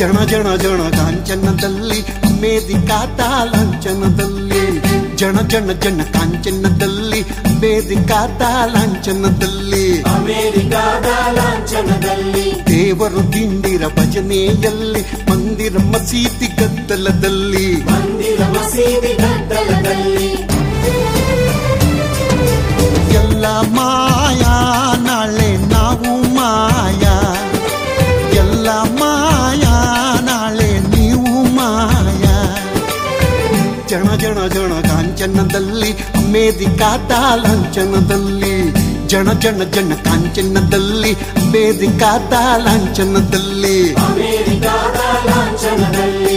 ಜಣ ಜಣ ಜಣ ಕಾಂಚನದಲ್ಲಿ ಅಮೇರಿಕಾದ ಲಾಂಛನದಲ್ಲಿ ಜಣ ಜಣ ಜಣ ಕಾಂಚನದಲ್ಲಿ ಅಮೇರಿಕಾದ ಲಾಂಛನದಲ್ಲಿ ಅಮೇರಿಕಾದ ಲಾಂಛನದಲ್ಲಿ ದೇವರು ದಿಂಡಿರ ಭಜನೆಯಲ್ಲಿ ಮಂದಿರ ಮಸೀದಿ ಗದ್ದಲದಲ್ಲಿ ಮಂದಿರ ಮಸೀದಿ ಗದ್ದಲದಲ್ಲಿ ಎಲ್ಲ ಮಾಯಾ ನಾಳೆ ನಾವು ಮಾಯಾ ಎಲ್ಲ ಮಾಯಾ ನಾಳೆ ನೀವು ಮಾಯಾ ಜಣ ಜಣ ಜಣ ಕಾಂಚನದಲ್ಲಿ ಅಮೇರಿಕಾದ ಲಾಂಛನದಲ್ಲಿ ಜಣ ಜಣ ಜಣ ಕಾಂಚನದಲ್ಲಿ ಅಮೇರಿಕಾದ ಲಾಂಛನದಲ್ಲಿ ಅಮೇರಿಕಾದ ಲಾಂಛನದಲ್ಲಿ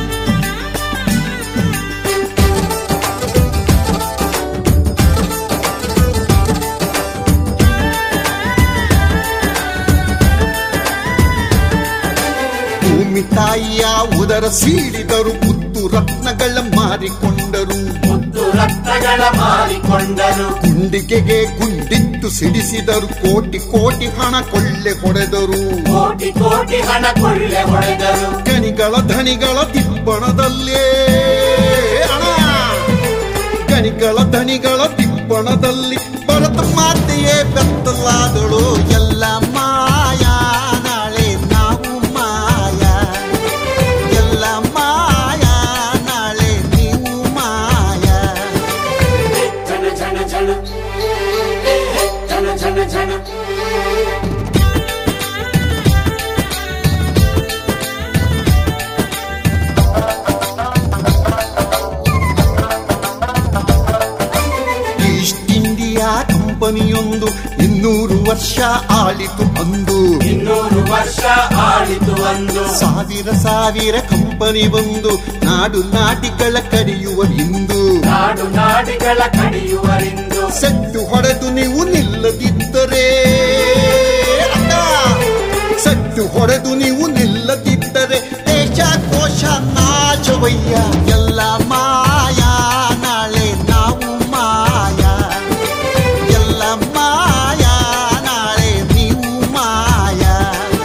ಭೂಮಿ ತಾಯಿಯ ಉದರ ಸೀಳಿದರು ಮುತ್ತು ರತ್ನಗಳ ಮಾರಿಕೊಂಡರು ಮುತ್ತು ರತ್ನಗಳ ಮಾರಿಕೊಂಡರು ಗುಂಡಿಗೆಗೆ ಗುಂಡಿತ್ತು ಸಿಡಿಸಿದರು ಕೋಟಿ ಕೋಟಿ ಹಣ ಕೊಳ್ಳೆ ಹೊಡೆದರು ಕೋಟಿ ಕೋಟಿ ಹಣ ಕೊಳ್ಳೆ ಹೊಡೆದರು ಗಣಿಗಳ ಧನಿಗಳ ದಿಬ್ಬಣದಲ್ಲೇ ಹಣ ಗಣಿಗಳ ಧನಿಗಳ ದಿಬ್ಬಣದಲ್ಲಿ ಭರತ ಮಾತೆಯೇ ಬೆತ್ತಲಾದಳು ಎಲ್ಲ ಮಾಯಾ ನಾಳೆ ನಾವು ಮಾಯಾ ಎಲ್ಲ ಮಾಯಾ ನಾಳೆ ನೀವು ಮಾಯಾ ಜನ ಜನ ಜನ ಜನ ಜನ ಜನ ಈಸ್ಟ್ ಇಂಡಿಯಾ ಕಂಪನಿಯೊಂದು 200 ವರ್ಷ ಆಳಿತು ಅಂದು 200 ವರ್ಷ ಆಳಿತು ಅಂದು ಸಾವಿರ ಸಾವಿರ ಕಂಪನಿ ಬಂದು ನಾಡು ನಾಟಿಗಳ ಕಡಿಯುವ ಇಂದು ನಾಡು ನಾಡಿಗಳ ಕಡಿಯುವರಿಂದು ಸೆಟ್ಟು ಹೊಡೆದು ನೀವು ನಿಲ್ಲದಿದ್ದರೆ ಅಕ್ಕ ಸೆಟ್ಟು ಹೊಡೆದು ನೀವು ನಿಲ್ಲದಿದ್ದರೆ ದೇಶ ಕೋಶ ನಾಶವಯ್ಯ ಎಲ್ಲ ಮಾಯಾ ನಾಳೆ ನಾವು ಮಾಯಾ ಎಲ್ಲ ಮಾಯಾ ನಾಳೆ ನೀವು ಮಾಯಾ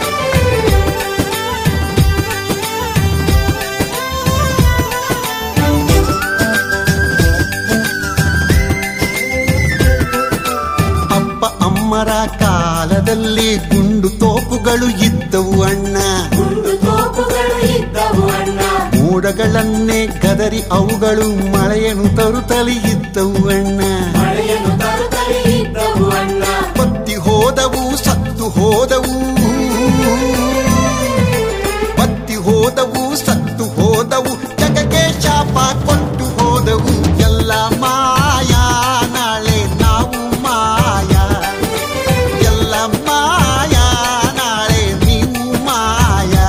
ಅಪ್ಪ ಅಮ್ಮರ ಕಾಲದಲ್ಲಿ ಗುಂಡು ತೋಪುಗಳು ಇದ್ದವು ಅಣ್ಣ ಗುಂಡು ತೋಪುಗಳು ಇದ್ದವು ಅಣ್ಣ ಮೋಡಗಳನ್ನೇ ಗದರಿ ಅವುಗಳು ಮಳೆಯನ್ನು ತರುತ್ತಲೇ ಇದ್ದವು ಅಣ್ಣ ಮಳೆಯನ್ನು ತರುತ್ತಲೇ ಇದ್ದವು ಅಣ್ಣ ಬತ್ತಿ ಹೋದವು ಸತ್ತು ಹೋದವು ಬತ್ತಿ ಹೋದವು ಸತ್ತು ಹೋದವು ಜಗಕ್ಕೆ ಶಾಪ ಕೊಟ್ಟು ಹೋದವು ಎಲ್ಲ ಮಾಯಾ ನಾಳೆ ನಾವು ಮಾಯಾ ಎಲ್ಲ ಮಾಯಾ ನಾಳೆ ನೀವು ಮಾಯಾ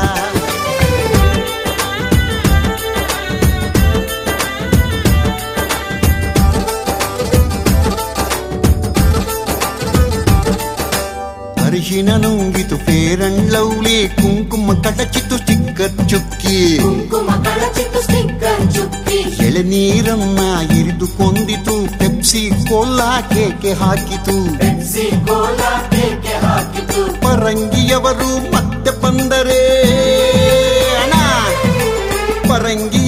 ಅರಿಶಿನ ನುಂಗಿತು ಫೇರ್ ಅಂಡ್ ಲವ್ಲಿ ಕುಂಕುಮ ಕಟಚಿತು ಚಿಕ್ಕ ಚುಕ್ಕಿ ಕುಂಕುಮ ಕಳಚಿತ್ತು ಸ್ಟಿಕ್ಕರ್ ಚುಕ್ಕಿ ಎಳೆನೀರನ್ನ ಇರಿದು ಕೊಂದಿತು ಪೆಪ್ಸಿ ಕೋಲಾ ಕೇಕೆ ಹಾಕಿತು ಪೆಪ್ಸಿ ಕೋಲಾ ಕೇಕೆ ಹಾಕಿತು ಪರಂಗಿಯವರು ಮತ್ತೆ ಬಂದರೆ ಅಣ್ಣ ಪರಂಗಿ